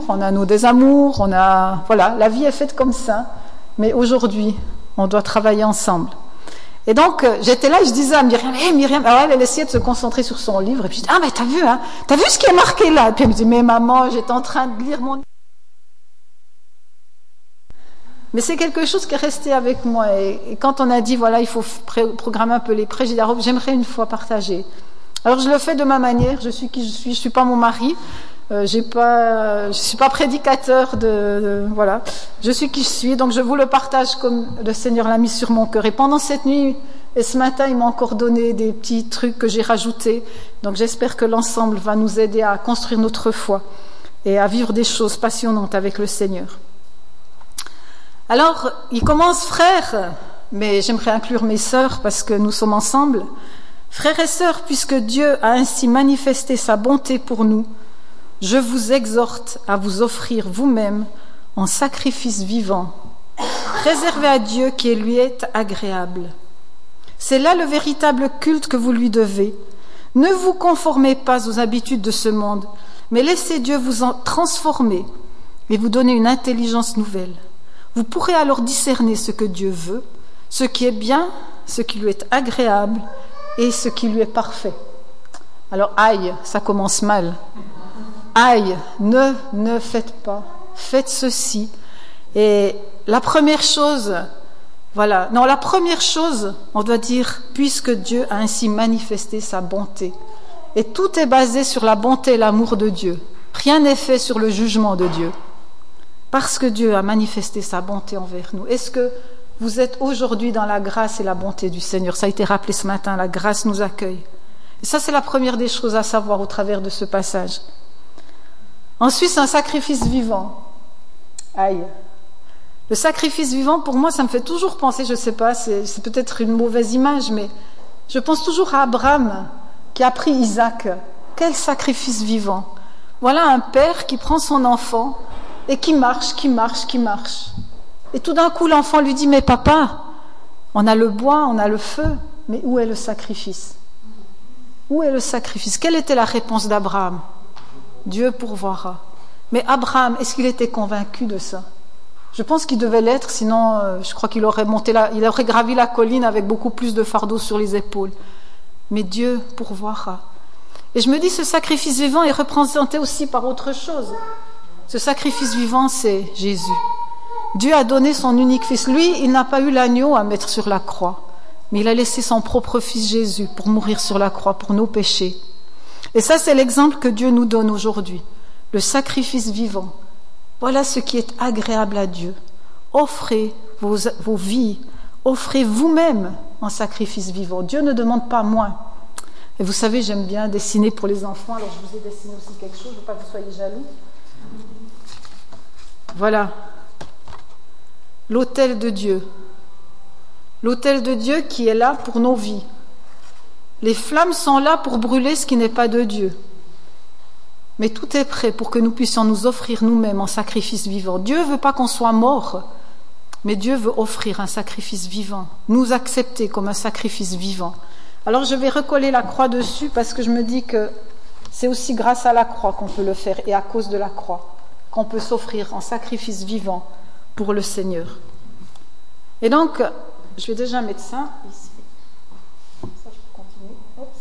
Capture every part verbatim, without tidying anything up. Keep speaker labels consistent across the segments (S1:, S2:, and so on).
S1: on a nos désamours, on a... Voilà, la vie est faite comme ça. Mais aujourd'hui, on doit travailler ensemble. Et donc, euh, j'étais là et je disais à Myriam, hé hey, Myriam, alors elle, elle essayait de se concentrer sur son livre. Et puis je dis, ah mais t'as vu, hein, t'as vu ce qui est marqué là? Et puis elle me dit, mais maman, j'étais en train de lire mon livre. Mais c'est quelque chose qui est resté avec moi. Et, et quand on a dit, voilà, il faut pré- programmer un peu les prêches, j'ai dit, j'aimerais une fois partager. Alors je le fais de ma manière, je suis qui je suis, je suis pas mon mari, euh, j'ai pas, je suis pas prédicateur de, de, voilà, je suis qui je suis, donc je vous le partage comme le Seigneur l'a mis sur mon cœur. Et pendant cette nuit et ce matin, il m'a encore donné des petits trucs que j'ai rajoutés, donc j'espère que l'ensemble va nous aider à construire notre foi et à vivre des choses passionnantes avec le Seigneur. Alors, il commence, frères, mais j'aimerais inclure mes sœurs parce que nous sommes ensemble. Frères et sœurs, puisque Dieu a ainsi manifesté sa bonté pour nous, je vous exhorte à vous offrir vous-même en sacrifice vivant, réservé à Dieu qui lui est agréable. C'est là le véritable culte que vous lui devez. Ne vous conformez pas aux habitudes de ce monde, mais laissez Dieu vous en transformer et vous donner une intelligence nouvelle. Vous pourrez alors discerner ce que Dieu veut, ce qui est bien, ce qui lui est agréable et ce qui lui est parfait. Alors, aïe, ça commence mal. Aïe, ne, ne faites pas, faites ceci. Et la première chose, voilà, non, la première chose, on doit dire, puisque Dieu a ainsi manifesté sa bonté. Et tout est basé sur la bonté et l'amour de Dieu. Rien n'est fait sur le jugement de Dieu. Parce que Dieu a manifesté sa bonté envers nous. Est-ce que vous êtes aujourd'hui dans la grâce et la bonté du Seigneur? Ça a été rappelé ce matin, la grâce nous accueille. Et ça, c'est la première des choses à savoir au travers de ce passage. Ensuite, c'est un sacrifice vivant. Aïe. Le sacrifice vivant, pour moi, ça me fait toujours penser, je ne sais pas, c'est, c'est peut-être une mauvaise image, mais je pense toujours à Abraham qui a pris Isaac. Quel sacrifice vivant. Voilà un père qui prend son enfant et qui marche, qui marche, qui marche. Et tout d'un coup, l'enfant lui dit, mais papa, on a le bois, on a le feu, mais où est le sacrifice? Où est le sacrifice? Quelle était la réponse d'Abraham? Dieu pourvoira. Mais Abraham, est-ce qu'il était convaincu de ça? Je pense qu'il devait l'être, sinon euh, je crois qu'il aurait monté la, il aurait gravi la colline avec beaucoup plus de fardeau sur les épaules. Mais Dieu pourvoira. Et je me dis, ce sacrifice vivant est représenté aussi par autre chose. Ce sacrifice vivant, c'est Jésus. Dieu a donné son unique fils. Lui, il n'a pas eu l'agneau à mettre sur la croix, mais il a laissé son propre fils Jésus pour mourir sur la croix pour nos péchés. Et ça, c'est l'exemple que Dieu nous donne aujourd'hui. Le sacrifice vivant. Voilà ce qui est agréable à Dieu. Offrez vos, vos vies, offrez vous-même en sacrifice vivant. Dieu ne demande pas moins. Et vous savez, j'aime bien dessiner pour les enfants, alors je vous ai dessiné aussi quelque chose, je ne veux pas que vous soyez jaloux. Voilà, l'autel de Dieu. L'autel de Dieu qui est là pour nos vies. Les flammes sont là pour brûler ce qui n'est pas de Dieu. Mais tout est prêt pour que nous puissions nous offrir nous-mêmes en sacrifice vivant. Dieu ne veut pas qu'on soit mort, mais Dieu veut offrir un sacrifice vivant, nous accepter comme un sacrifice vivant. Alors je vais recoller la croix dessus parce que je me dis que c'est aussi grâce à la croix qu'on peut le faire et à cause de la croix qu'on peut s'offrir en sacrifice vivant pour le Seigneur. Et donc, je vais déjà mettre ça ici. Ça, je peux continuer. Oups.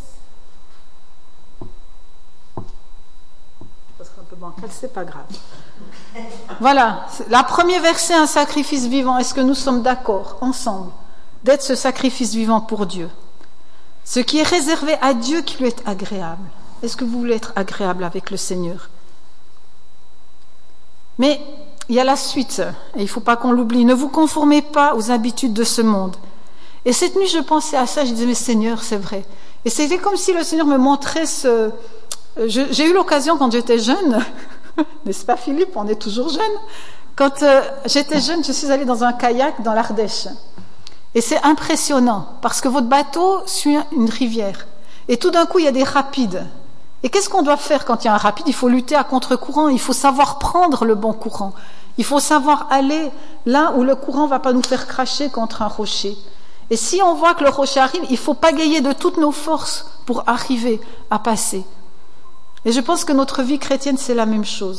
S1: Ça sera un peu bancal, c'est pas grave. Voilà, la première verset, un sacrifice vivant. Est-ce que nous sommes d'accord, ensemble, d'être ce sacrifice vivant pour Dieu? Ce qui est réservé à Dieu qui lui est agréable. Est-ce que vous voulez être agréable avec le Seigneur? Mais il y a la suite, et il ne faut pas qu'on l'oublie. Ne vous conformez pas aux habitudes de ce monde. Et cette nuit, je pensais à ça, je disais, mais Seigneur, c'est vrai. Et c'était comme si le Seigneur me montrait ce... Je, j'ai eu l'occasion quand j'étais jeune, n'est-ce pas Philippe, on est toujours jeune. Quand euh, j'étais jeune, je suis allée dans un kayak dans l'Ardèche. Et c'est impressionnant, parce que votre bateau suit une rivière. Et tout d'un coup, il y a des rapides. Et qu'est-ce qu'on doit faire quand il y a un rapide? Il faut lutter à contre-courant, il faut savoir prendre le bon courant. Il faut savoir aller là où le courant ne va pas nous faire cracher contre un rocher. Et si on voit que le rocher arrive, il faut pagayer de toutes nos forces pour arriver à passer. Et je pense que notre vie chrétienne, c'est la même chose.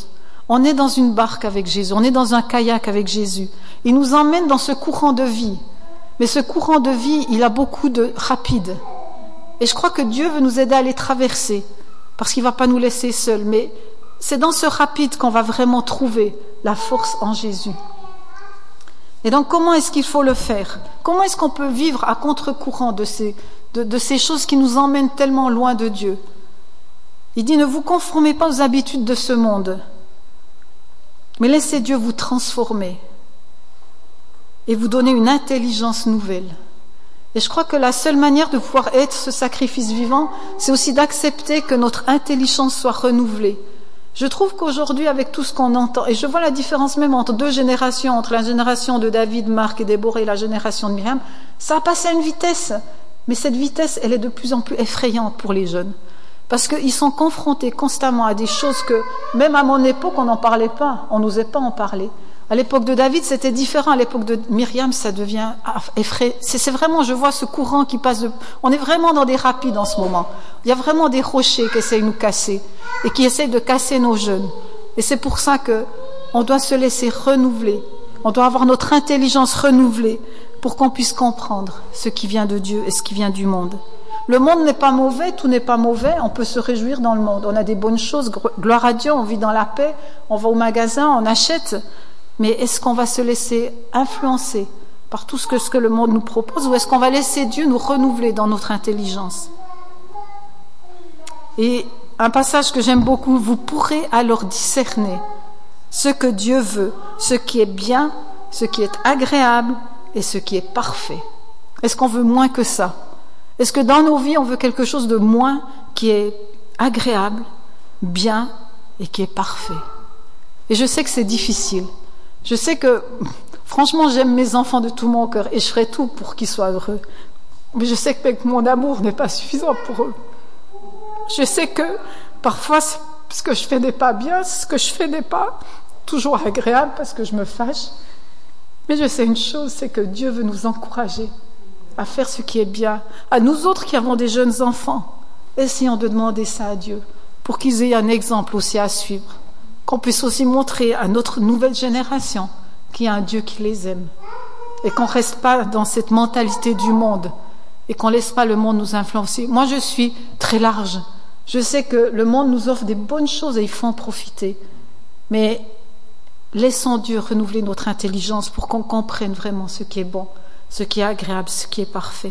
S1: On est dans une barque avec Jésus, on est dans un kayak avec Jésus. Il nous emmène dans ce courant de vie. Mais ce courant de vie, il a beaucoup de rapide. Et je crois que Dieu veut nous aider à les traverser, parce qu'il ne va pas nous laisser seuls. Mais c'est dans ce rapide qu'on va vraiment trouver la force en Jésus. Et donc, comment est-ce qu'il faut le faire? Comment est-ce qu'on peut vivre à contre-courant de ces, de, de ces choses qui nous emmènent tellement loin de Dieu? Il dit, ne vous conformez pas aux habitudes de ce monde, mais laissez Dieu vous transformer et vous donner une intelligence nouvelle. Et je crois que la seule manière de pouvoir être ce sacrifice vivant, c'est aussi d'accepter que notre intelligence soit renouvelée. Je trouve qu'aujourd'hui, avec tout ce qu'on entend, et je vois la différence même entre deux générations, entre la génération de David, Marc et Déborah et la génération de Myriam, ça a passé à une vitesse. Mais cette vitesse, elle est de plus en plus effrayante pour les jeunes. Parce qu'ils sont confrontés constamment à des choses que, même à mon époque, on n'en parlait pas, on n'osait pas en parler. À l'époque de David, c'était différent. À l'époque de Myriam, ça devient effrayant. C'est vraiment, je vois ce courant qui passe de... On est vraiment dans des rapides en ce moment. Il y a vraiment des rochers qui essayent de nous casser et qui essayent de casser nos jeunes. Et c'est pour ça que on doit se laisser renouveler. On doit avoir notre intelligence renouvelée pour qu'on puisse comprendre ce qui vient de Dieu et ce qui vient du monde. Le monde n'est pas mauvais, tout n'est pas mauvais, on peut se réjouir dans le monde. On a des bonnes choses, gloire à Dieu, on vit dans la paix, on va au magasin, on achète. Mais est-ce qu'on va se laisser influencer par tout ce que, ce que le monde nous propose, ou est-ce qu'on va laisser Dieu nous renouveler dans notre intelligence? Et un passage que j'aime beaucoup, vous pourrez alors discerner ce que Dieu veut, ce qui est bien, ce qui est agréable et ce qui est parfait. Est-ce qu'on veut moins que ça? Est-ce que dans nos vies, on veut quelque chose de moins qui est agréable, bien et qui est parfait? Et je sais que c'est difficile. Je sais que, franchement, j'aime mes enfants de tout mon cœur et je ferai tout pour qu'ils soient heureux. Mais je sais que mon amour n'est pas suffisant pour eux. Je sais que, parfois, ce que je fais n'est pas bien, ce que je fais n'est pas toujours agréable parce que je me fâche. Mais je sais une chose, c'est que Dieu veut nous encourager à faire ce qui est bien. À nous autres qui avons des jeunes enfants, essayons de demander ça à Dieu pour qu'ils aient un exemple aussi à suivre. Qu'on puisse aussi montrer à notre nouvelle génération qu'il y a un Dieu qui les aime et qu'on ne reste pas dans cette mentalité du monde et qu'on ne laisse pas le monde nous influencer. Moi, je suis très large. Je sais que le monde nous offre des bonnes choses et il faut en profiter. Mais laissons Dieu renouveler notre intelligence pour qu'on comprenne vraiment ce qui est bon, ce qui est agréable, ce qui est parfait.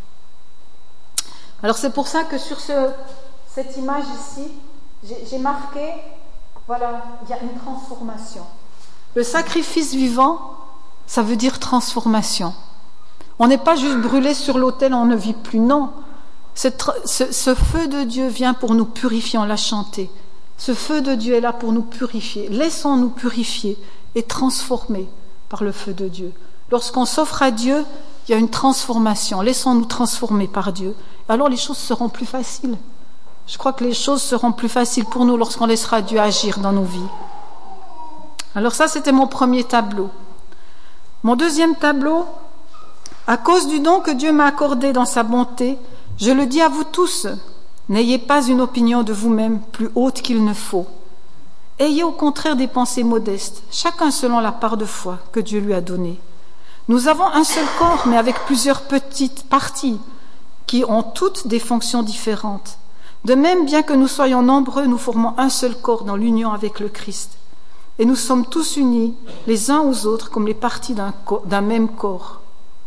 S1: Alors c'est pour ça que sur ce, cette image ici, j'ai, j'ai marqué... Voilà, il y a une transformation. Le sacrifice vivant, ça veut dire transformation. On n'est pas juste brûlé sur l'autel, on ne vit plus. Non, Cette, ce, ce feu de Dieu vient pour nous purifier, on l'a chanté. Ce feu de Dieu est là pour nous purifier. Laissons-nous purifier et transformer par le feu de Dieu. Lorsqu'on s'offre à Dieu, il y a une transformation. Laissons-nous transformer par Dieu. Alors les choses seront plus faciles. Je crois que les choses seront plus faciles pour nous lorsqu'on laissera Dieu agir dans nos vies. Alors ça, c'était mon premier tableau. Mon deuxième tableau, à cause du don que Dieu m'a accordé dans sa bonté, je le dis à vous tous, n'ayez pas une opinion de vous-même plus haute qu'il ne faut. Ayez au contraire des pensées modestes, chacun selon la part de foi que Dieu lui a donnée. Nous avons un seul corps, mais avec plusieurs petites parties qui ont toutes des fonctions différentes. De même, bien que nous soyons nombreux, nous formons un seul corps dans l'union avec le Christ. Et nous sommes tous unis, les uns aux autres, comme les parties d'un, co- d'un même corps.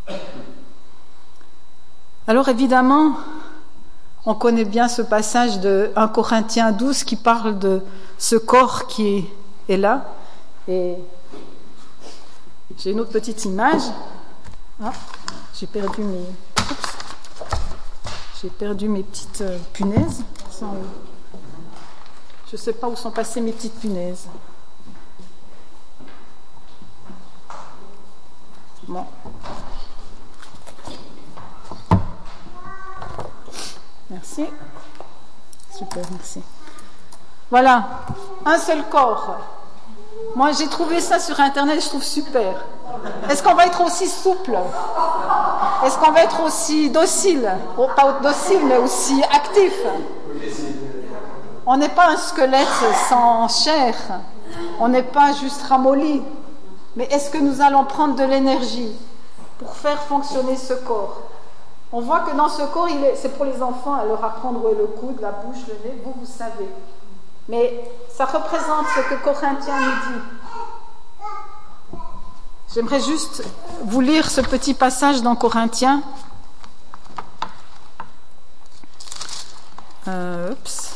S1: Alors évidemment, on connaît bien ce passage de premier Corinthiens douze qui parle de ce corps qui est, est là. Et j'ai une autre petite image. Ah, j'ai perdu mes... Oups. J'ai perdu mes petites euh, punaises. Sans... Je ne sais pas où sont passées mes petites punaises. Bon. Merci. Super, merci. Voilà, un seul corps. Moi, j'ai trouvé ça sur Internet, je trouve super. Est-ce qu'on va être aussi souple? Est-ce qu'on va être aussi docile? Oh, pas docile, mais aussi actif. On n'est pas un squelette sans chair. On n'est pas juste ramolli, mais est-ce que nous allons prendre de l'énergie pour faire fonctionner ce corps? On voit que dans ce corps, il est, c'est pour les enfants, à leur apprendre où est le coude, la bouche, le nez, vous, vous savez. Mais ça représente ce que Corinthiens nous dit. J'aimerais juste vous lire ce petit passage dans Corinthiens. Euh, oups.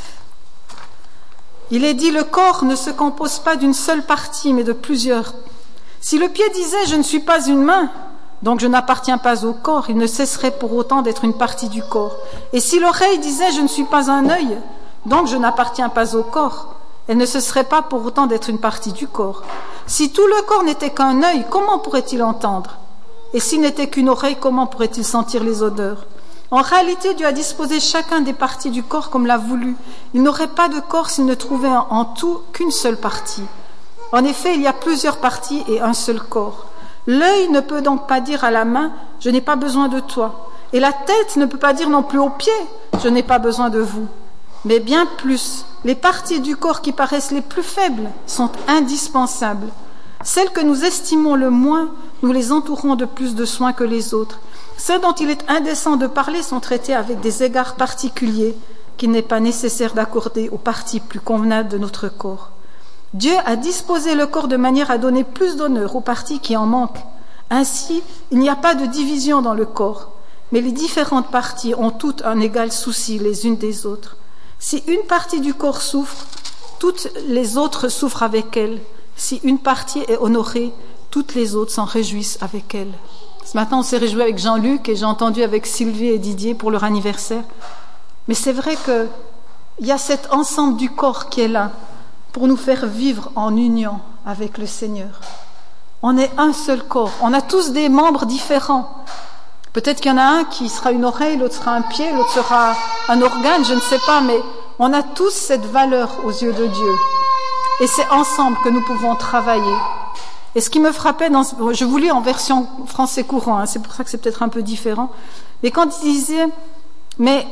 S1: Il est dit, le corps ne se compose pas d'une seule partie, mais de plusieurs. Si le pied disait, je ne suis pas une main, donc je n'appartiens pas au corps, il ne cesserait pour autant d'être une partie du corps. Et si l'oreille disait, je ne suis pas un œil, donc je n'appartiens pas au corps, elle ne cesserait pas pour autant d'être une partie du corps. Si tout le corps n'était qu'un œil, comment pourrait-il entendre? Et s'il n'était qu'une oreille, comment pourrait-il sentir les odeurs? En réalité, Dieu a disposé chacun des parties du corps comme l'a voulu. Il n'aurait pas de corps s'il ne trouvait en tout qu'une seule partie. En effet, il y a plusieurs parties et un seul corps. L'œil ne peut donc pas dire à la main « je n'ai pas besoin de toi ». Et la tête ne peut pas dire non plus aux pieds « je n'ai pas besoin de vous ». Mais bien plus, les parties du corps qui paraissent les plus faibles sont indispensables. Celles que nous estimons le moins, nous les entourons de plus de soins que les autres. Celles dont il est indécent de parler sont traitées avec des égards particuliers qu'il n'est pas nécessaire d'accorder aux parties plus convenables de notre corps. Dieu a disposé le corps de manière à donner plus d'honneur aux parties qui en manquent. Ainsi, il n'y a pas de division dans le corps, mais les différentes parties ont toutes un égal souci les unes des autres. Si une partie du corps souffre, toutes les autres souffrent avec elle. Si une partie est honorée, toutes les autres s'en réjouissent avec elle. Ce matin, on s'est réjoui avec Jean-Luc et j'ai entendu avec Sylvie et Didier pour leur anniversaire. Mais c'est vrai qu'il y a cet ensemble du corps qui est là pour nous faire vivre en union avec le Seigneur. On est un seul corps. On a tous des membres différents. Peut-être qu'il y en a un qui sera une oreille, l'autre sera un pied, l'autre sera un organe, je ne sais pas, mais on a tous cette valeur aux yeux de Dieu. Et c'est ensemble que nous pouvons travailler. Et ce qui me frappait, dans, je vous lis en version français courant, hein, c'est pour ça que c'est peut-être un peu différent, mais quand il disait « mais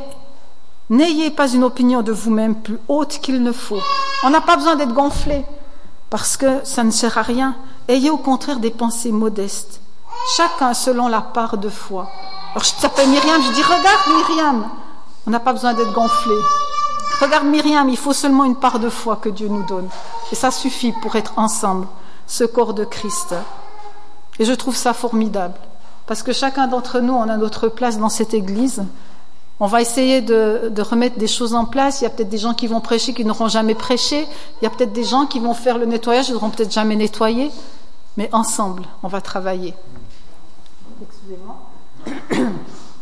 S1: n'ayez pas une opinion de vous-même plus haute qu'il ne faut ». On n'a pas besoin d'être gonflé, parce que ça ne sert à rien. Ayez au contraire des pensées modestes, chacun selon la part de foi. Alors je t'appelle Myriam, je dis « regarde Myriam ». On n'a pas besoin d'être gonflé. Regarde Myriam, il faut seulement une part de foi que Dieu nous donne. Et ça suffit pour être ensemble, ce corps de Christ. Et je trouve ça formidable, parce que chacun d'entre nous, on a notre place dans cette église. On va essayer de, de remettre des choses en place. Il y a peut-être des gens qui vont prêcher qui n'auront jamais prêché. Il y a peut-être des gens qui vont faire le nettoyage qui n'auront peut-être jamais nettoyé. Mais ensemble, on va travailler. Excusez-moi.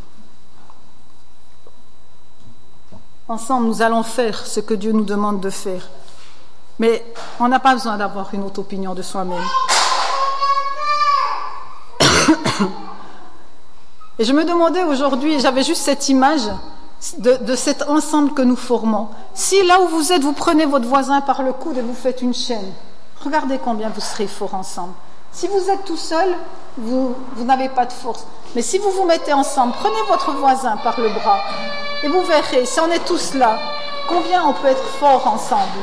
S1: Ensemble, nous allons faire ce que Dieu nous demande de faire. Mais on n'a pas besoin d'avoir une autre opinion de soi-même. Et je me demandais aujourd'hui, j'avais juste cette image de, de cet ensemble que nous formons. Si là où vous êtes, vous prenez votre voisin par le coude et vous faites une chaîne, regardez combien vous serez forts ensemble. Si vous êtes tout seul, vous, vous n'avez pas de force. Mais si vous vous mettez ensemble, prenez votre voisin par le bras et vous verrez, si on est tous là, combien on peut être forts ensemble.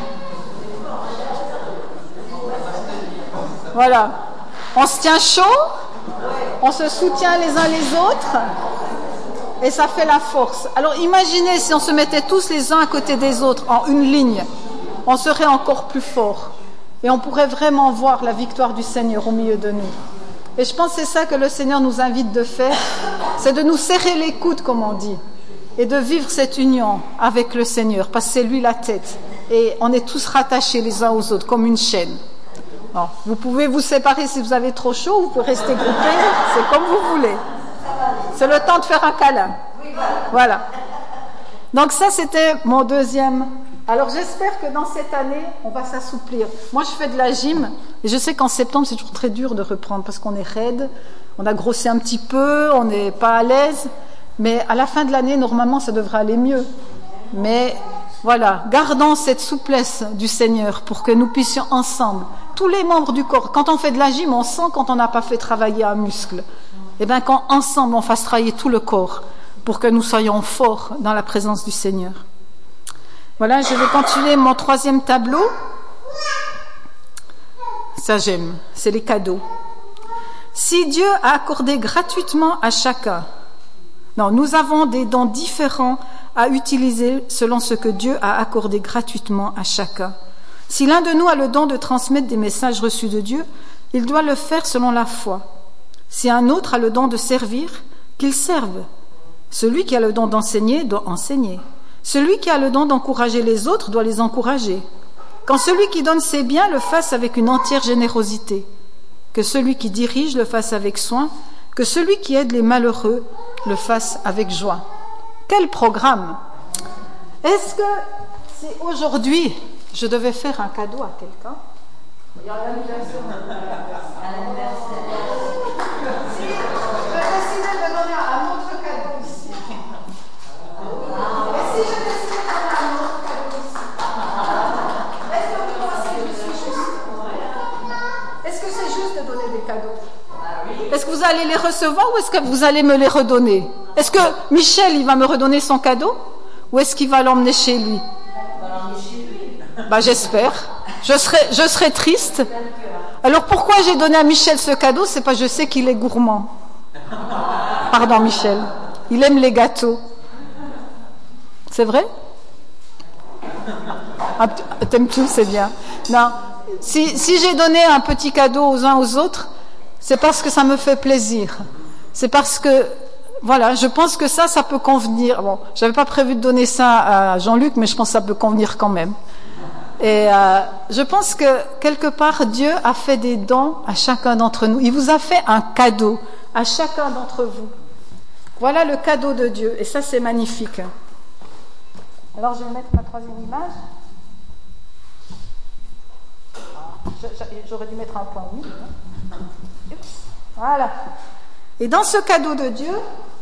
S1: Voilà. On se tient chaud, on se soutient les uns les autres et ça fait la force. Alors imaginez si on se mettait tous les uns à côté des autres en une ligne, on serait encore plus forts et on pourrait vraiment voir la victoire du Seigneur au milieu de nous. Et je pense que c'est ça que le Seigneur nous invite de faire, c'est de nous serrer les coudes, comme on dit, et de vivre cette union avec le Seigneur, parce que c'est lui la tête et on est tous rattachés les uns aux autres comme une chaîne. Alors, vous pouvez vous séparer si vous avez trop chaud, vous pouvez rester groupés, c'est comme vous voulez. C'est le temps de faire un câlin. Voilà. Donc ça, c'était mon deuxième. Alors j'espère que dans cette année, on va s'assouplir. Moi, je fais de la gym, et je sais qu'en septembre, c'est toujours très dur de reprendre, parce qu'on est raide, on a grossi un petit peu, on n'est pas à l'aise, mais à la fin de l'année, normalement, ça devrait aller mieux. Mais voilà, gardons cette souplesse du Seigneur pour que nous puissions ensemble, tous les membres du corps, quand on fait de la gym, on sent quand on n'a pas fait travailler un muscle. Et bien quand ensemble on fasse travailler tout le corps pour que nous soyons forts dans la présence du Seigneur. Voilà, je vais continuer mon troisième tableau. ça j'aime, c'est les cadeaux. Si Dieu a accordé gratuitement à chacun, non, nous avons des dons différents à utiliser selon ce que Dieu a accordé gratuitement à chacun. Si l'un de nous a le don de transmettre des messages reçus de Dieu, il doit le faire selon la foi. Si un autre a le don de servir, qu'il serve. Celui qui a le don d'enseigner doit enseigner. Celui qui a le don d'encourager les autres doit les encourager. Quand celui qui donne ses biens le fasse avec une entière générosité. Que celui qui dirige le fasse avec soin. Que celui qui aide les malheureux le fasse avec joie. Quel programme! Est-ce que c'est aujourd'hui, je devais faire un cadeau à quelqu'un? Il y a l'anniversaire. Si je décidais de donner un autre cadeau ici. Et si je décidais de donner un autre cadeau ici? Est-ce que vous pensez que je suis juste? Est-ce que c'est juste de donner des cadeaux? Est-ce que vous allez les recevoir ou est-ce que vous allez me les redonner? Est-ce que Michel, il va me redonner son cadeau? Ou est-ce qu'il va l'emmener chez lui? Bah, j'espère. Je serais, je serais triste. Alors pourquoi j'ai donné à Michel ce cadeau? C'est parce que je sais qu'il est gourmand. Pardon Michel. Il aime les gâteaux. C'est vrai? Ah, t'aimes tout, c'est bien. Non. Si, si j'ai donné un petit cadeau aux uns aux autres, c'est parce que ça me fait plaisir. C'est parce que, voilà, je pense que ça, ça peut convenir. Bon, j'avais pas prévu de donner ça à Jean-Luc, mais je pense que ça peut convenir quand même. Et euh, je pense que, quelque part, Dieu a fait des dons à chacun d'entre nous. Il vous a fait un cadeau à chacun d'entre vous. Voilà le cadeau de Dieu. Et ça, c'est magnifique. Alors, je vais mettre ma troisième image. J'aurais dû mettre un point oui. Voilà. Et dans ce cadeau de Dieu,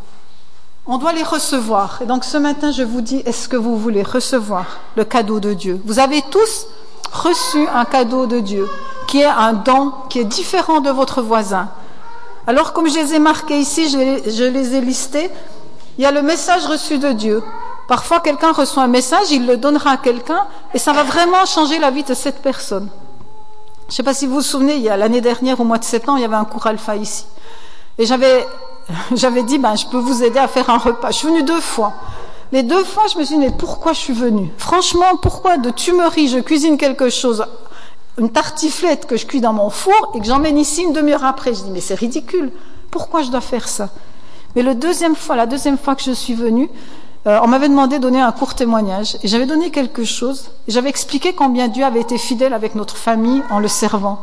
S1: on doit les recevoir. Et donc ce matin, je vous dis, est-ce que vous voulez recevoir le cadeau de Dieu? Vous avez tous reçu un cadeau de Dieu, qui est un don, qui est différent de votre voisin. Alors comme je les ai marqués ici, je les, je les ai listés, il y a le message reçu de Dieu. Parfois, quelqu'un reçoit un message, il le donnera à quelqu'un, et ça va vraiment changer la vie de cette personne. Je ne sais pas si vous vous souvenez, il y a l'année dernière, au mois de septembre, il y avait un cours alpha ici. Et j'avais, j'avais dit, ben, je peux vous aider à faire un repas. Je suis venue deux fois. Les deux fois, je me suis dit, mais pourquoi je suis venue? Franchement, pourquoi de tumerie, je cuisine quelque chose, une tartiflette que je cuis dans mon four et que j'emmène ici une demi-heure après? Je dis, mais c'est ridicule. Pourquoi je dois faire ça? Mais le deuxième fois, la deuxième fois que je suis venue, Euh, on m'avait demandé de donner un court témoignage et j'avais donné quelque chose et j'avais expliqué combien Dieu avait été fidèle avec notre famille en le servant.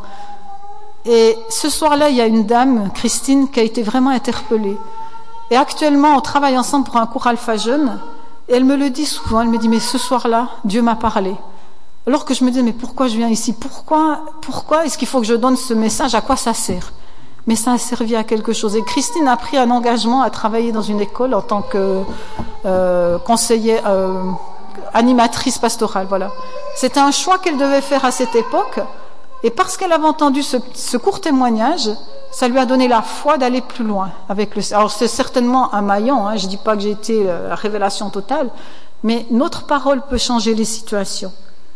S1: Et ce soir-là, il y a une dame, Christine, qui a été vraiment interpellée. Et actuellement, on travaille ensemble pour un cours Alpha Jeune et elle me le dit souvent, elle me dit, mais ce soir-là, Dieu m'a parlé. Alors que je me dis, mais pourquoi je viens ici? Pourquoi, pourquoi est-ce qu'il faut que je donne ce message? À quoi ça sert? Mais ça a servi à quelque chose. Et Christine a pris un engagement à travailler dans une école en tant que euh, conseillère, euh, animatrice pastorale. Voilà. C'était un choix qu'elle devait faire à cette époque. Et parce qu'elle avait entendu ce, ce court témoignage, ça lui a donné la foi d'aller plus loin. Avec le, alors c'est certainement un maillon, hein, je ne dis pas que j'ai été la révélation totale, mais notre parole peut changer les situations.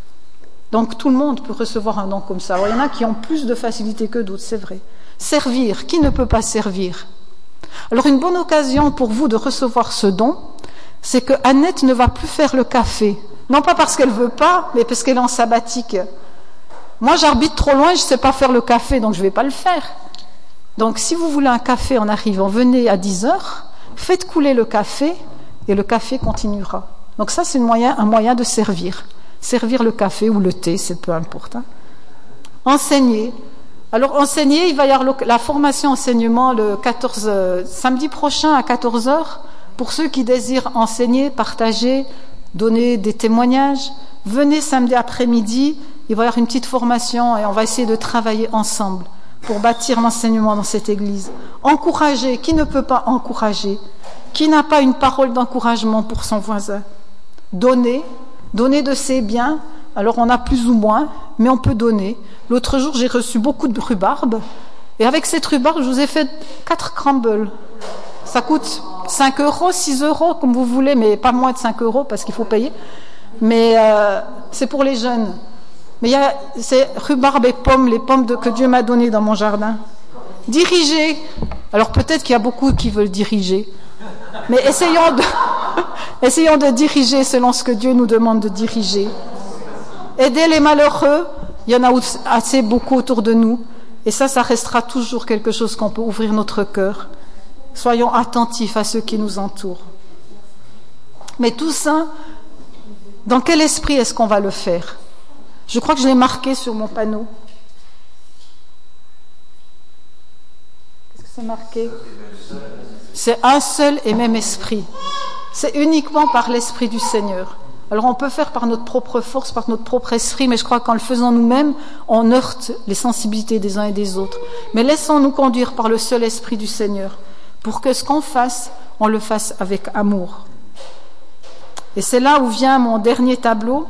S1: Donc tout le monde peut recevoir un don comme ça. Alors, il y en a qui ont plus de facilité que d'autres, c'est vrai. Servir, qui ne peut pas servir? Alors une bonne occasion pour vous de recevoir ce don, c'est que Annette ne va plus faire le café. Non pas parce qu'elle ne veut pas, mais parce qu'elle est en sabbatique. Moi j'habite trop loin, je ne sais pas faire le café, donc je ne vais pas le faire. Donc si vous voulez un café en arrivant, venez à dix heures, faites couler le café et le café continuera. Donc ça c'est un moyen, un moyen de servir. Servir le café ou le thé, c'est peu importe. Hein. Enseigner. Alors, enseigner, il va y avoir la formation enseignement le quatorze, samedi prochain à quatorze heures. Pour ceux qui désirent enseigner, partager, donner des témoignages, venez samedi après-midi. Il va y avoir une petite formation et on va essayer de travailler ensemble pour bâtir l'enseignement dans cette église. Encourager. Qui ne peut pas encourager? Qui n'a pas une parole d'encouragement pour son voisin? Donner. Donner de ses biens. Alors on a plus ou moins, mais on peut donner. L'autre jour, j'ai reçu beaucoup de rhubarbe. Et avec cette rhubarbe, je vous ai fait quatre crumbles. Ça coûte cinq euros, six euros, comme vous voulez, mais pas moins de cinq euros parce qu'il faut payer. Mais euh, c'est pour les jeunes. Mais il y a, c'est rhubarbe et pommes, les pommes de, que Dieu m'a données dans mon jardin. Diriger. Alors peut-être qu'il y a beaucoup qui veulent diriger. Mais essayons de, essayons de diriger selon ce que Dieu nous demande de diriger. Aider les malheureux, il y en a assez beaucoup autour de nous. Et ça, ça restera toujours quelque chose qu'on peut ouvrir notre cœur. Soyons attentifs à ceux qui nous entourent. Mais tout ça, dans quel esprit est-ce qu'on va le faire? Je crois que je l'ai marqué sur mon panneau. Qu'est-ce que c'est marqué? C'est un seul et même esprit. C'est uniquement par l'esprit du Seigneur. Alors on peut faire par notre propre force, par notre propre esprit, mais je crois qu'en le faisant nous-mêmes, on heurte les sensibilités des uns et des autres. Mais laissons-nous conduire par le seul esprit du Seigneur, pour que ce qu'on fasse, on le fasse avec amour. Et c'est là où vient mon dernier tableau.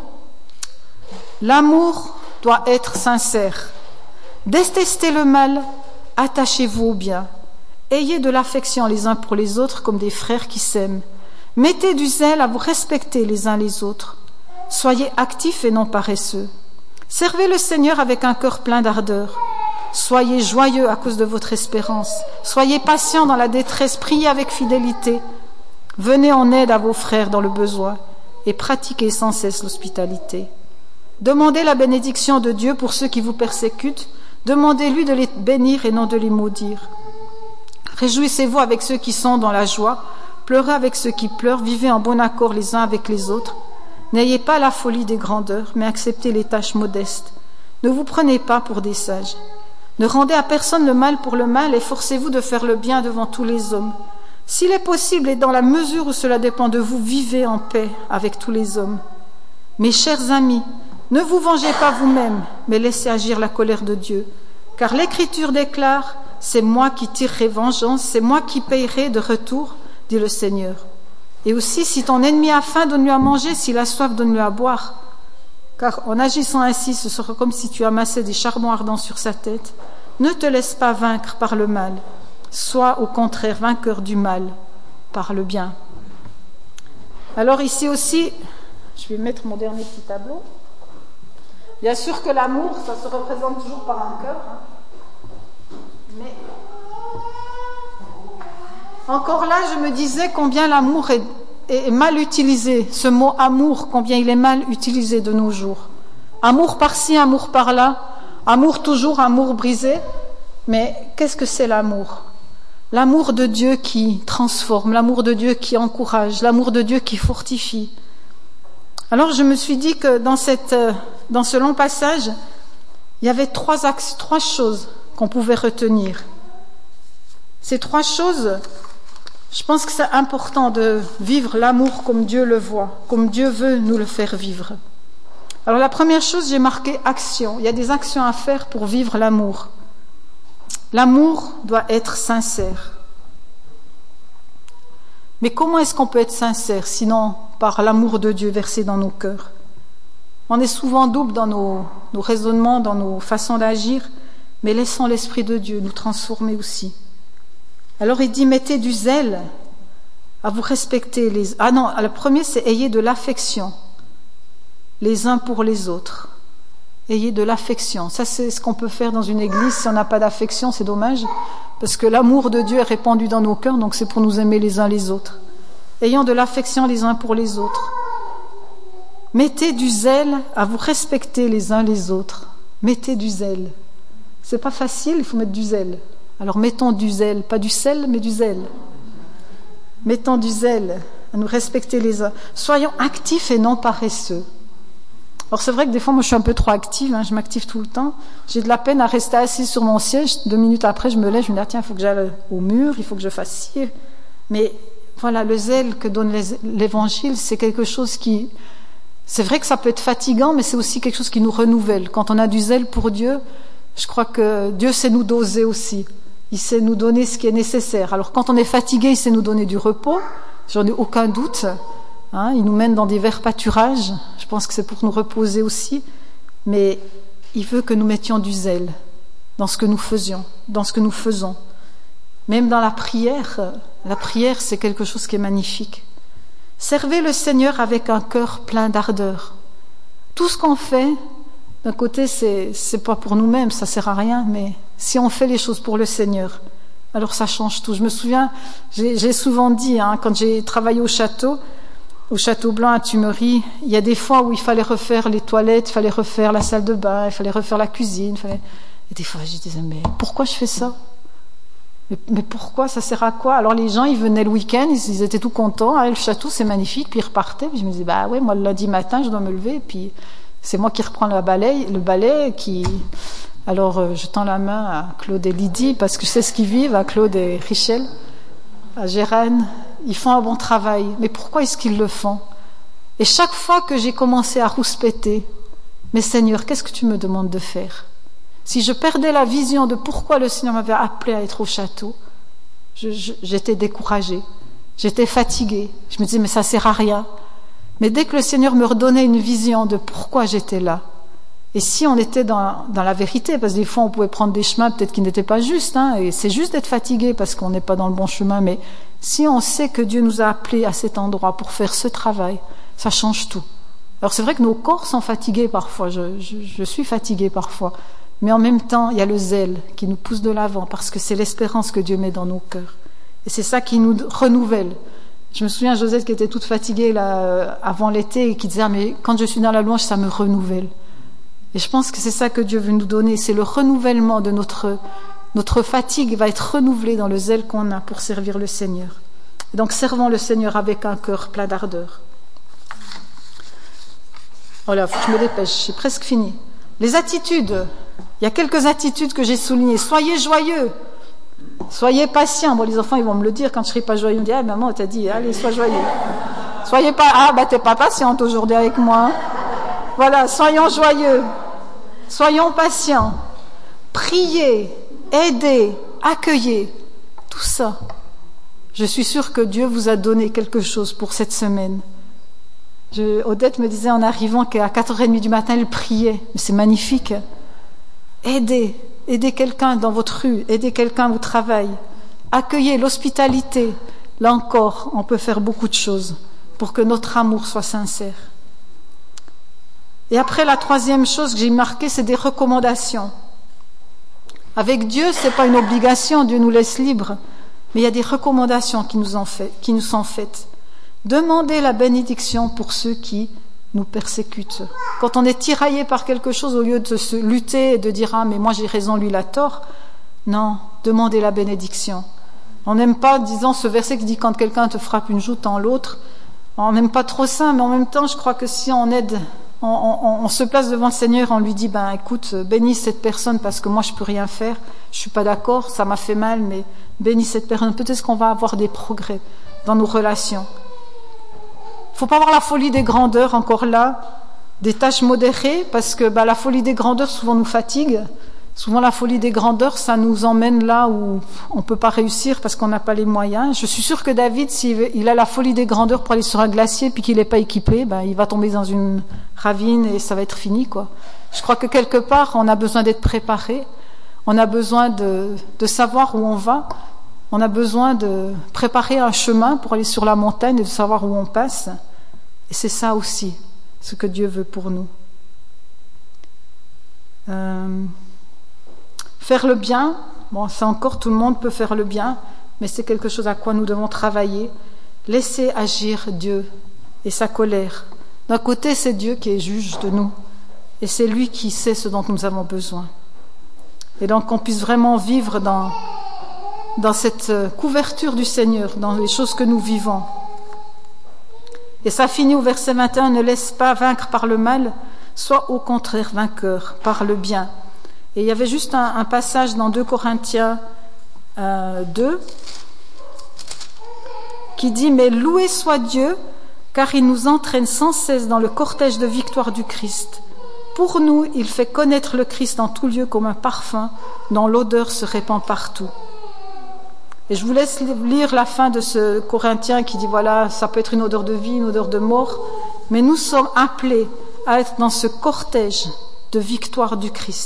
S1: L'amour doit être sincère. Détestez le mal, attachez-vous au bien. Ayez de l'affection les uns pour les autres comme des frères qui s'aiment. Mettez du zèle à vous respecter les uns les autres. Soyez actifs et non paresseux. Servez le Seigneur avec un cœur plein d'ardeur. Soyez joyeux à cause de votre espérance. Soyez patients dans la détresse, priez avec fidélité. Venez en aide à vos frères dans le besoin et pratiquez sans cesse l'hospitalité. Demandez la bénédiction de Dieu pour ceux qui vous persécutent. Demandez-lui de les bénir et non de les maudire. Réjouissez-vous avec ceux qui sont dans la joie. Pleurez avec ceux qui pleurent. Vivez en bon accord les uns avec les autres. N'ayez pas la folie des grandeurs, mais acceptez les tâches modestes. Ne vous prenez pas pour des sages. Ne rendez à personne le mal pour le mal et forcez-vous de faire le bien devant tous les hommes. S'il est possible et dans la mesure où cela dépend de vous, vivez en paix avec tous les hommes. Mes chers amis, ne vous vengez pas vous-même, mais laissez agir la colère de Dieu. Car l'Écriture déclare, « C'est moi qui tirerai vengeance, c'est moi qui payerai de retour, dit le Seigneur. » Et aussi, si ton ennemi a faim, donne-lui à manger, s'il a soif, donne-lui à boire. Car en agissant ainsi, ce sera comme si tu amassais des charbons ardents sur sa tête. Ne te laisse pas vaincre par le mal. Sois au contraire vainqueur du mal par le bien. Alors ici aussi, je vais mettre mon dernier petit tableau. Bien sûr que l'amour, ça se représente toujours par un cœur. Hein. Mais encore là, je me disais combien l'amour est, est mal utilisé. Ce mot amour, combien il est mal utilisé de nos jours. Amour par-ci, amour par-là. Amour toujours, amour brisé. Mais qu'est-ce que c'est l'amour ? L'amour de Dieu qui transforme, l'amour de Dieu qui encourage, l'amour de Dieu qui fortifie. Alors je me suis dit que dans, cette, dans ce long passage, il y avait trois axes, trois choses qu'on pouvait retenir. Ces trois choses, je pense que c'est important de vivre l'amour comme Dieu le voit, comme Dieu veut nous le faire vivre. Alors la première chose, j'ai marqué action. Il y a des actions à faire pour vivre l'amour. L'amour doit être sincère. Mais comment est-ce qu'on peut être sincère, sinon par l'amour de Dieu versé dans nos cœurs? On est souvent double dans nos, nos raisonnements, dans nos façons d'agir, mais laissons l'Esprit de Dieu nous transformer aussi. Alors il dit, mettez du zèle à vous respecter. Les... Ah non, le premier c'est ayez de l'affection les uns pour les autres. Ayez de l'affection. Ça, c'est ce qu'on peut faire dans une église. Si on n'a pas d'affection, c'est dommage, parce que l'amour de Dieu est répandu dans nos cœurs, donc c'est pour nous aimer les uns les autres. Ayons de l'affection les uns pour les autres. Mettez du zèle à vous respecter les uns les autres. Mettez du zèle. C'est pas facile, il faut mettre du zèle. Alors mettons du zèle, pas du sel, mais du zèle. Mettons du zèle à nous respecter les uns. Soyons actifs et non paresseux. Alors c'est vrai que des fois, moi je suis un peu trop active, hein, je m'active tout le temps. J'ai de la peine à rester assise sur mon siège. Deux minutes après, je me lève, je me dis, ah, tiens, il faut que j'aille au mur, il faut que je fasse ci. Mais voilà, le zèle que donne les, l'Évangile, c'est quelque chose qui... C'est vrai que ça peut être fatigant, mais c'est aussi quelque chose qui nous renouvelle. Quand on a du zèle pour Dieu, je crois que Dieu sait nous doser aussi. Il sait nous donner ce qui est nécessaire. Alors quand on est fatigué, il sait nous donner du repos, j'en ai aucun doute. Hein, il nous mène dans des verts pâturages, je pense que c'est pour nous reposer aussi, mais il veut que nous mettions du zèle dans ce que nous faisions, dans ce que nous faisons. Même dans la prière, la prière c'est quelque chose qui est magnifique. Servez le Seigneur avec un cœur plein d'ardeur. Tout ce qu'on fait, D'un côté, c'est, c'est pas pour nous-mêmes, ça sert à rien, mais si on fait les choses pour le Seigneur, alors ça change tout. Je me souviens, j'ai, j'ai souvent dit, hein, quand j'ai travaillé au château, au Château Blanc à Tumerie, il y a des fois où il fallait refaire les toilettes, il fallait refaire la salle de bain, il fallait refaire la cuisine. Il fallait... Et des fois, je disais, mais pourquoi je fais ça ? mais, mais pourquoi ? Ça sert à quoi ? Alors les gens, ils venaient le week-end, ils, ils étaient tout contents. Ah, le château, c'est magnifique. Puis ils repartaient. Puis je me disais, bah ouais, moi le lundi matin, je dois me lever. Puis c'est moi qui reprends le balai, le balai qui... Alors euh, je tends la main à Claude et Lydie, parce que je sais ce qu'ils vivent, à Claude et Richel, à Gérane. Ils font un bon travail, mais pourquoi est-ce qu'ils le font ? Et chaque fois que j'ai commencé à rouspéter, mais Seigneur, qu'est-ce que tu me demandes de faire ? Si je perdais la vision de pourquoi le Seigneur m'avait appelé à être au château, je, je, j'étais découragée, j'étais fatiguée, je me disais mais ça sert à rien. Mais dès que le Seigneur me redonnait une vision de pourquoi j'étais là, et si on était dans, dans la vérité, parce que des fois on pouvait prendre des chemins peut-être qui n'étaient pas justes, hein, et c'est juste d'être fatigué parce qu'on n'est pas dans le bon chemin, mais si on sait que Dieu nous a appelés à cet endroit pour faire ce travail, ça change tout. Alors c'est vrai que nos corps sont fatigués parfois, je, je, je suis fatiguée parfois, mais en même temps il y a le zèle qui nous pousse de l'avant parce que c'est l'espérance que Dieu met dans nos cœurs. Et c'est ça qui nous renouvelle. Je me souviens Josette qui était toute fatiguée là, avant l'été et qui disait ah, mais quand je suis dans la louange ça me renouvelle. Et je pense que c'est ça que Dieu veut nous donner, c'est le renouvellement de notre, notre fatigue va être renouvelée dans le zèle qu'on a pour servir le Seigneur. Et donc servons le Seigneur avec un cœur plein d'ardeur. Voilà, faut que je me dépêche, j'ai presque fini. Les attitudes, il y a quelques attitudes que j'ai soulignées. Soyez joyeux, soyez patients. Bon, les enfants ils vont me le dire quand je serai pas joyeux, ils me disent ah maman t'as dit allez sois joyeux. Soyez pas ah bah t'es pas patiente aujourd'hui avec moi. Hein. Voilà, soyons joyeux. Soyons patients, priez, aidez, accueillez, tout ça. Je suis sûre que Dieu vous a donné quelque chose pour cette semaine. Je, Odette me disait en arrivant qu'à quatre heures trente du matin, elle priait. Mais c'est magnifique. Aidez, aidez quelqu'un dans votre rue, aidez quelqu'un au travail. Accueillez l'hospitalité. Là encore, on peut faire beaucoup de choses pour que notre amour soit sincère. Et après, la troisième chose que j'ai marquée, c'est des recommandations. Avec Dieu, ce n'est pas une obligation, Dieu nous laisse libres, mais il y a des recommandations qui nous, en fait, qui nous sont faites. Demandez la bénédiction pour ceux qui nous persécutent. Quand on est tiraillé par quelque chose, au lieu de se lutter et de dire « Ah, mais moi j'ai raison, lui il a tort », non, demandez la bénédiction. On n'aime pas, disons, ce verset qui dit « Quand quelqu'un te frappe une joue, tends l'autre », on n'aime pas trop ça, mais en même temps, je crois que si on aide... On, on, on se place devant le Seigneur, on lui dit ben écoute, bénis cette personne parce que moi je peux rien faire, je suis pas d'accord, ça m'a fait mal, mais bénis cette personne. Peut-être qu'on va avoir des progrès dans nos relations. Il faut pas avoir la folie des grandeurs encore là, des tâches modérées, parce que ben, la folie des grandeurs souvent nous fatigue. Souvent la folie des grandeurs, ça nous emmène là où on peut pas réussir parce qu'on n'a pas les moyens. Je suis sûre que David, s'il a la folie des grandeurs pour aller sur un glacier puis qu'il n'est pas équipé, ben, il va tomber dans une ravine et ça va être fini, quoi. Je crois que quelque part, on a besoin d'être préparé. On a besoin de, de savoir où on va. On a besoin de préparer un chemin pour aller sur la montagne et de savoir où on passe. Et c'est ça aussi, ce que Dieu veut pour nous. Euh... Faire le bien, bon, c'est encore, tout le monde peut faire le bien, mais c'est quelque chose à quoi nous devons travailler. Laisser agir Dieu et sa colère. D'un côté, c'est Dieu qui est juge de nous, et c'est lui qui sait ce dont nous avons besoin. Et donc, qu'on puisse vraiment vivre dans, dans cette couverture du Seigneur, dans les choses que nous vivons. Et ça finit au verset vingt et un, ne laisse pas vaincre par le mal, sois au contraire vainqueur par le bien. Et il y avait juste un, un passage dans deux Corinthiens euh, deux qui dit « Mais loué soit Dieu, car il nous entraîne sans cesse dans le cortège de victoire du Christ. Pour nous, il fait connaître le Christ en tout lieu comme un parfum dont l'odeur se répand partout. » Et je vous laisse lire la fin de ce Corinthien qui dit « Voilà, ça peut être une odeur de vie, une odeur de mort, mais nous sommes appelés à être dans ce cortège de victoire du Christ. »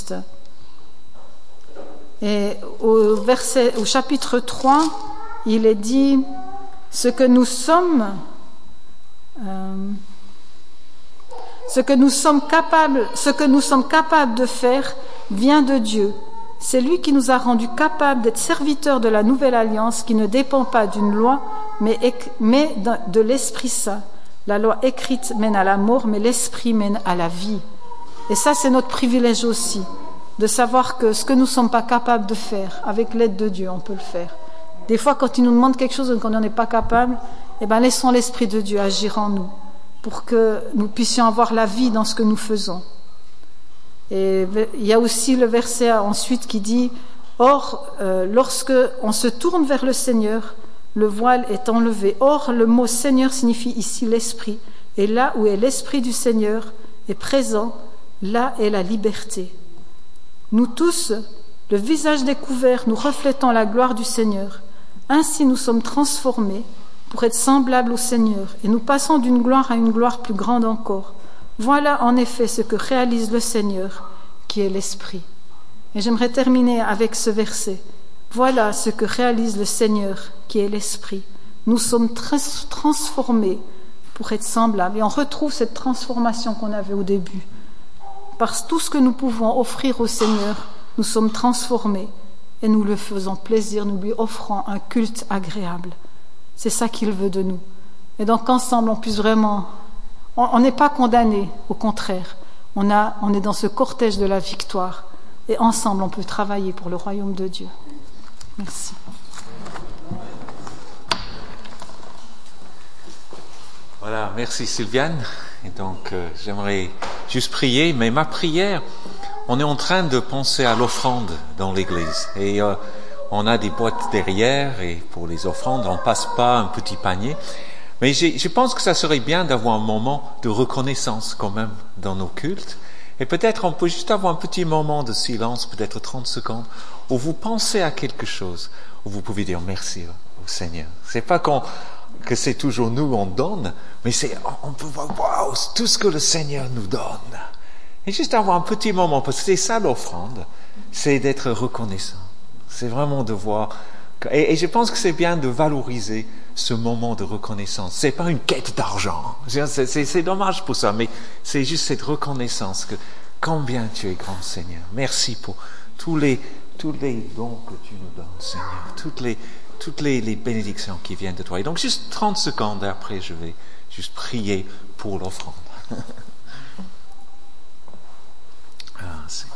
S1: Et au, verset, au chapitre trois, il est dit « Ce que nous sommes, euh, Ce que nous sommes capables, ce que nous sommes capables de faire vient de Dieu. C'est lui qui nous a rendus capables d'être serviteurs de la nouvelle alliance qui ne dépend pas d'une loi, mais, mais de l'Esprit Saint. La loi écrite mène à la mort, mais l'Esprit mène à la vie. Et ça, c'est notre privilège aussi, de savoir que ce que nous ne sommes pas capables de faire, avec l'aide de Dieu, on peut le faire. Des fois, quand il nous demande quelque chose et qu'on n'en est pas capable, eh bien, laissons l'Esprit de Dieu agir en nous, pour que nous puissions avoir la vie dans ce que nous faisons. Et il y a aussi le verset ensuite qui dit « Or, euh, lorsque on se tourne vers le Seigneur, le voile est enlevé. Or, le mot Seigneur signifie ici l'Esprit. Et là où est l'Esprit du Seigneur est présent, là est la liberté. Nous tous, le visage découvert, nous reflétons la gloire du Seigneur. Ainsi nous sommes transformés pour être semblables au Seigneur, et nous passons d'une gloire à une gloire plus grande encore. Voilà en effet ce que réalise le Seigneur, qui est l'Esprit. » Et j'aimerais terminer avec ce verset. Voilà ce que réalise le Seigneur, qui est l'Esprit. Nous sommes trans- transformés pour être semblables. Et on retrouve cette transformation qu'on avait au début. Par tout ce que nous pouvons offrir au Seigneur, nous sommes transformés et nous le faisons plaisir, nous lui offrons un culte agréable. C'est ça qu'il veut de nous. Et donc qu'ensemble on puisse vraiment... On n'est pas condamnés, au contraire. On, a, on est dans ce cortège de la victoire. Et ensemble, on peut travailler pour le royaume de Dieu. Merci.
S2: Voilà, merci Sylviane. Et donc, euh, j'aimerais juste prier, mais ma prière, on est en train de penser à l'offrande dans l'église. Et euh, on a des boîtes derrière, et pour les offrandes, on passe pas un petit panier. Mais je pense que ça serait bien d'avoir un moment de reconnaissance quand même dans nos cultes. Et peut-être on peut juste avoir un petit moment de silence, peut-être trente secondes, où vous pensez à quelque chose, où vous pouvez dire merci au Seigneur. C'est pas qu'on, que c'est toujours nous on donne, mais c'est, on peut voir, waouh, tout ce que le Seigneur nous donne. Et juste avoir un petit moment, parce que c'est ça l'offrande, c'est d'être reconnaissant. C'est vraiment de voir, et, et je pense que c'est bien de valoriser ce moment de reconnaissance. C'est pas une quête d'argent. C'est, c'est, c'est dommage pour ça, mais c'est juste cette reconnaissance que combien tu es grand, Seigneur. Merci pour tous les, tous les dons que tu nous donnes, Seigneur. Toutes les, toutes les, les bénédictions qui viennent de toi. Et donc, juste trente secondes après, je vais juste prier pour l'offrande. Ah, Seigneur.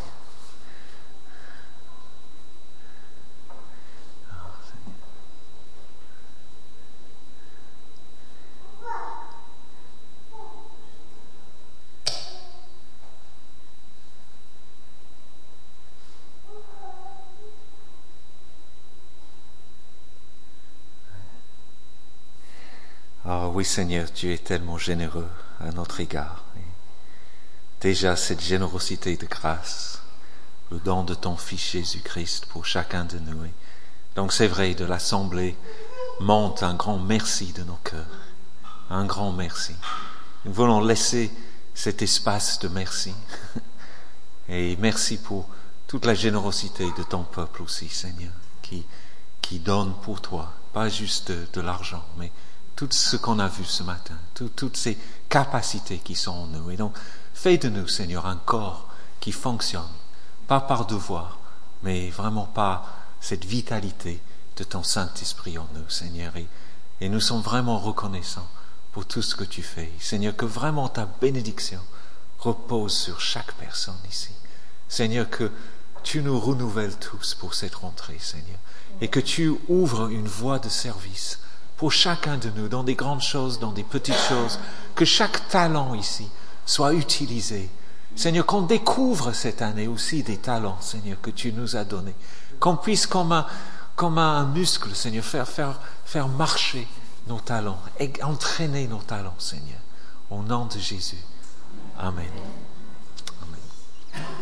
S2: Ah oui, Seigneur, tu es tellement généreux à notre égard. Et déjà, cette générosité de grâce, le don de ton Fils Jésus-Christ pour chacun de nous. Et donc, c'est vrai, de l'Assemblée monte un grand merci de nos cœurs. Un grand merci. Nous voulons laisser cet espace de merci. Et merci pour toute la générosité de ton peuple aussi, Seigneur, qui, qui donne pour toi, pas juste de, de l'argent, mais tout ce qu'on a vu ce matin, tout, toutes ces capacités qui sont en nous. Et donc, fais de nous, Seigneur, un corps qui fonctionne, pas par devoir, mais vraiment par cette vitalité de ton Saint-Esprit en nous, Seigneur. Et, et nous sommes vraiment reconnaissants pour tout ce que tu fais. Seigneur, que vraiment ta bénédiction repose sur chaque personne ici. Seigneur, que tu nous renouvelles tous pour cette rentrée, Seigneur, et que tu ouvres une voie de service pour chacun de nous, dans des grandes choses, dans des petites choses, que chaque talent ici soit utilisé. Seigneur, qu'on découvre cette année aussi des talents, Seigneur, que tu nous as donnés. Qu'on puisse, comme un, comme un muscle, Seigneur, faire, faire, faire marcher nos talents, et entraîner nos talents, Seigneur. Au nom de Jésus. Amen.